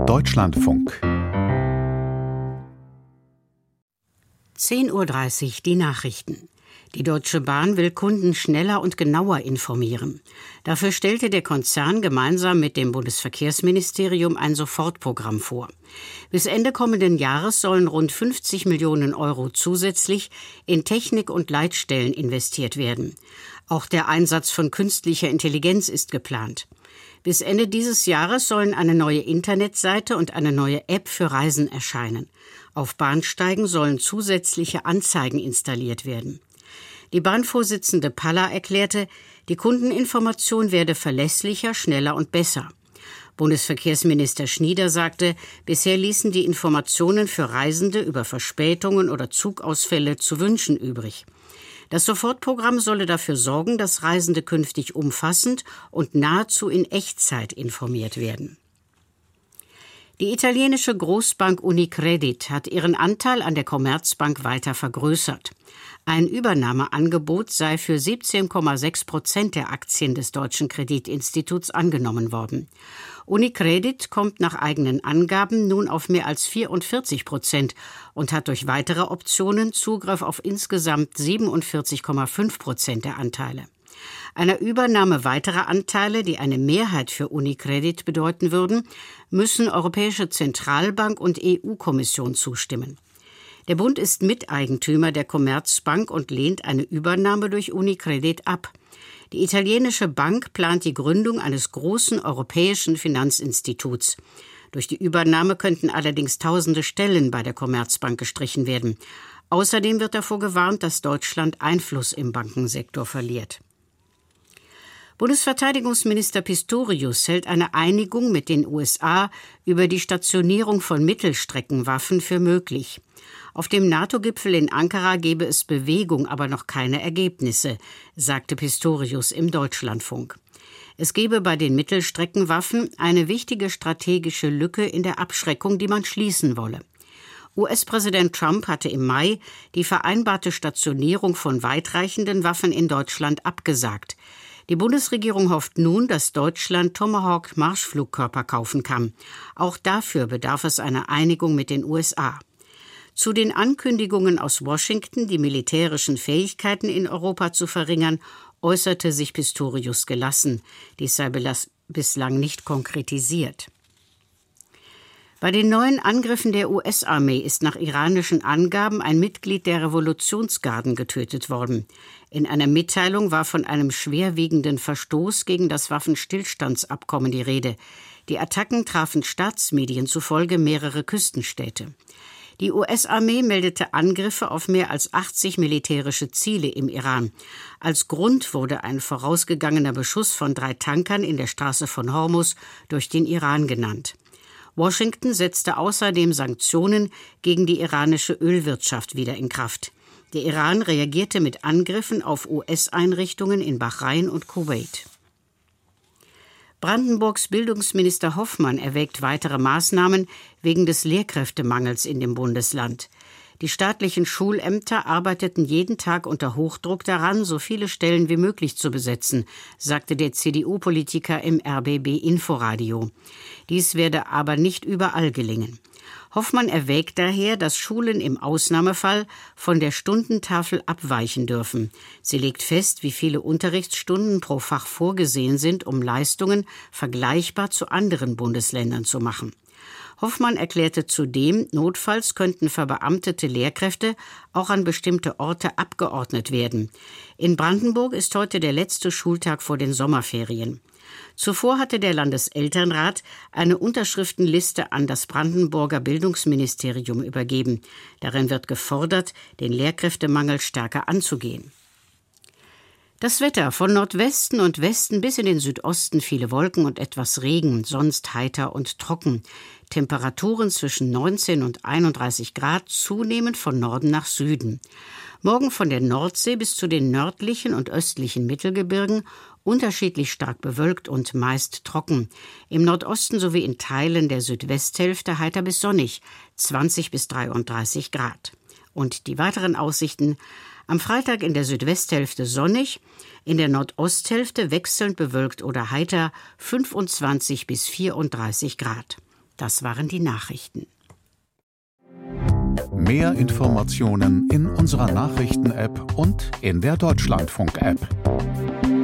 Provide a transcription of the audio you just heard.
Deutschlandfunk 10:30 Uhr die Nachrichten. Die Deutsche Bahn will Kunden schneller und genauer informieren. Dafür stellte der Konzern gemeinsam mit dem Bundesverkehrsministerium ein Sofortprogramm vor. Bis Ende kommenden Jahres sollen rund 50 Millionen Euro zusätzlich in Technik und Leitstellen investiert werden. Auch der Einsatz von künstlicher Intelligenz ist geplant. Bis Ende dieses Jahres sollen eine neue Internetseite und eine neue App für Reisen erscheinen. Auf Bahnsteigen sollen zusätzliche Anzeigen installiert werden. Die Bahnvorsitzende Palla erklärte, die Kundeninformation werde verlässlicher, schneller und besser. Bundesverkehrsminister Schnieder sagte, bisher ließen die Informationen für Reisende über Verspätungen oder Zugausfälle zu wünschen übrig. Das Sofortprogramm solle dafür sorgen, dass Reisende künftig umfassend und nahezu in Echtzeit informiert werden. Die italienische Großbank Unicredit hat ihren Anteil an der Commerzbank weiter vergrößert. Ein Übernahmeangebot sei für 17,6% der Aktien des deutschen Kreditinstituts angenommen worden. Unicredit kommt nach eigenen Angaben nun auf mehr als 44% und hat durch weitere Optionen Zugriff auf insgesamt 47,5% der Anteile. Einer Übernahme weiterer Anteile, die eine Mehrheit für Unicredit bedeuten würden, müssen Europäische Zentralbank und EU-Kommission zustimmen. Der Bund ist Miteigentümer der Commerzbank und lehnt eine Übernahme durch Unicredit ab. Die italienische Bank plant die Gründung eines großen europäischen Finanzinstituts. Durch die Übernahme könnten allerdings tausende Stellen bei der Commerzbank gestrichen werden. Außerdem wird davor gewarnt, dass Deutschland Einfluss im Bankensektor verliert. Bundesverteidigungsminister Pistorius hält eine Einigung mit den USA über die Stationierung von Mittelstreckenwaffen für möglich. Auf dem NATO-Gipfel in Ankara gebe es Bewegung, aber noch keine Ergebnisse, sagte Pistorius im Deutschlandfunk. Es gebe bei den Mittelstreckenwaffen eine wichtige strategische Lücke in der Abschreckung, die man schließen wolle. US-Präsident Trump hatte im Mai die vereinbarte Stationierung von weitreichenden Waffen in Deutschland abgesagt. Die Bundesregierung hofft nun, dass Deutschland Tomahawk-Marschflugkörper kaufen kann. Auch dafür bedarf es einer Einigung mit den USA. Zu den Ankündigungen aus Washington, die militärischen Fähigkeiten in Europa zu verringern, äußerte sich Pistorius gelassen. Dies sei bislang nicht konkretisiert. Bei den neuen Angriffen der US-Armee ist nach iranischen Angaben ein Mitglied der Revolutionsgarden getötet worden. In einer Mitteilung war von einem schwerwiegenden Verstoß gegen das Waffenstillstandsabkommen die Rede. Die Attacken trafen Staatsmedien zufolge mehrere Küstenstädte. Die US-Armee meldete Angriffe auf mehr als 80 militärische Ziele im Iran. Als Grund wurde ein vorausgegangener Beschuss von 3 Tankern in der Straße von Hormuz durch den Iran genannt. Washington setzte außerdem Sanktionen gegen die iranische Ölwirtschaft wieder in Kraft. Der Iran reagierte mit Angriffen auf US-Einrichtungen in Bahrain und Kuwait. Brandenburgs Bildungsminister Hoffmann erwägt weitere Maßnahmen wegen des Lehrkräftemangels in dem Bundesland. Die staatlichen Schulämter arbeiteten jeden Tag unter Hochdruck daran, so viele Stellen wie möglich zu besetzen, sagte der CDU-Politiker im RBB-Inforadio. Dies werde aber nicht überall gelingen. Hoffmann erwägt daher, dass Schulen im Ausnahmefall von der Stundentafel abweichen dürfen. Sie legt fest, wie viele Unterrichtsstunden pro Fach vorgesehen sind, um Leistungen vergleichbar zu anderen Bundesländern zu machen. Hoffmann erklärte zudem, notfalls könnten verbeamtete Lehrkräfte auch an bestimmte Orte abgeordnet werden. In Brandenburg ist heute der letzte Schultag vor den Sommerferien. Zuvor hatte der Landeselternrat eine Unterschriftenliste an das Brandenburger Bildungsministerium übergeben. Darin wird gefordert, den Lehrkräftemangel stärker anzugehen. Das Wetter: von Nordwesten und Westen bis in den Südosten viele Wolken und etwas Regen, sonst heiter und trocken. Temperaturen zwischen 19 und 31 Grad, zunehmend von Norden nach Süden. Morgen von der Nordsee bis zu den nördlichen und östlichen Mittelgebirgen unterschiedlich stark bewölkt und meist trocken. Im Nordosten sowie in Teilen der Südwesthälfte heiter bis sonnig, 20 bis 33 Grad. Und die weiteren Aussichten: am Freitag in der Südwesthälfte sonnig, in der Nordosthälfte wechselnd bewölkt oder heiter, 25 bis 34 Grad. Das waren die Nachrichten. Mehr Informationen in unserer Nachrichten-App und in der Deutschlandfunk-App.